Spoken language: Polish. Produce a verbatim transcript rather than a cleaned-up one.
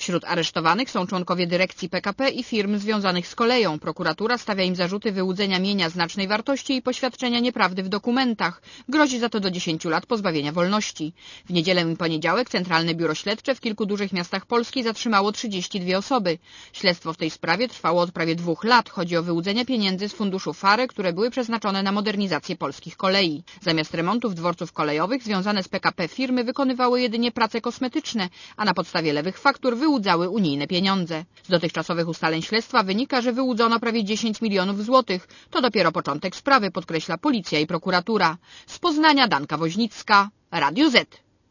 Wśród aresztowanych są członkowie dyrekcji P K P i firm związanych z koleją. Prokuratura stawia im zarzuty wyłudzenia mienia znacznej wartości i poświadczenia nieprawdy w dokumentach. Grozi za to do dziesięciu lat pozbawienia wolności. W niedzielę i poniedziałek Centralne Biuro Śledcze w kilku dużych miastach Polski zatrzymało trzydzieści dwie osoby. Śledztwo w tej sprawie trwało od prawie dwóch lat. Chodzi o wyłudzenie pieniędzy z funduszu F A R E, które były przeznaczone na modernizację polskich kolei. Zamiast remontów dworców kolejowych związane z P K P firmy wykonywały jedynie prace kosmetyczne, a na podstawie lewych faktur wyłudzały unijne pieniądze. Z dotychczasowych ustaleń śledztwa wynika, że wyłudzono prawie dziesięć milionów złotych. To dopiero początek sprawy, podkreśla policja i prokuratura. Z Poznania Danka Woźnicka, Radio Z.